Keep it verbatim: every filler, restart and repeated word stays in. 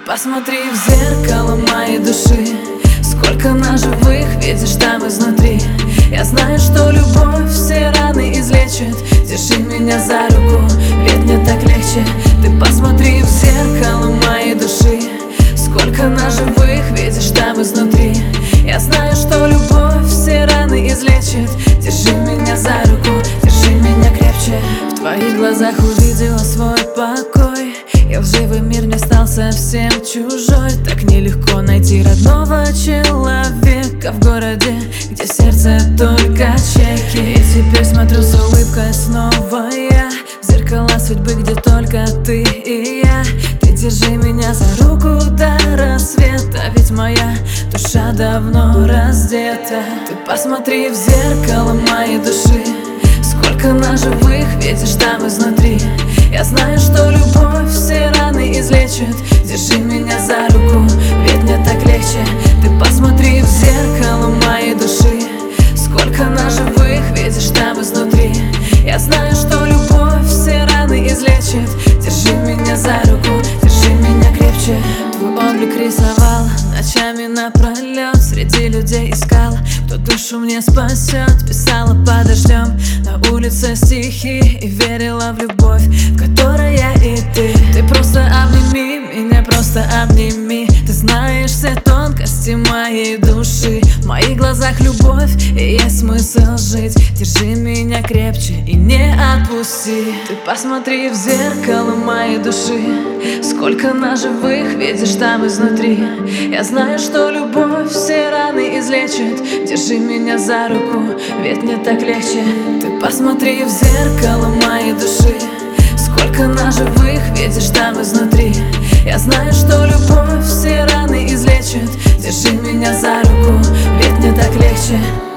посмотри в зеркало моей души. Сколько ножевых видишь там изнутри. Я знаю, что любовь все раны излечит. Держи меня за руку, ведь мне так легче. Ты посмотри в зеркало моей души. Сколько ножевых видишь там изнутри. Я знаю, что любовь все раны излечит. Держи меня за руку, держи меня крепче. В твоих глазах увидела свой покой. Я в живой мир не стал совсем чужой. Так нелегко найти родного человека в городе, где сердце только чеки. И теперь смотрю с улыбкой снова я в зеркала судьбы, где только ты и я. Ты держи меня за руку до рассвета, ведь моя душа давно раздета. Ты посмотри в зеркало моей души. Сколько ножевых видишь там изнутри. Я знаю, что любовь все раны излечит. Держи меня за руку, ведь мне так легче. Ты посмотри в зеркало моей души. Сколько ножевых видишь там изнутри. Я знаю, что любовь все раны излечит. Держи меня за руку, держи меня крепче. Твой облик рисовал ночами напролет. Среди людей искала, кто душу мне спасет. Писала под дождем на улице стихи и верила в любовь, в которой я и ты. Ты просто обними меня, просто обними. Ты знаешь все тонкости моей души. В моих глазах любовь и есть смысл жить. Держи меня крепче и не отпусти. Ты посмотри в зеркало моей души. Сколько ножевых видишь там изнутри. Я знаю, что любовь все раны излечит. Держи меня за руку, ведь мне так легче. Ты посмотри в зеркало моей души. Сколько ножевых видишь там изнутри. Я знаю, что любовь все раны излечит. Держи меня за руку, ведь мне так легче.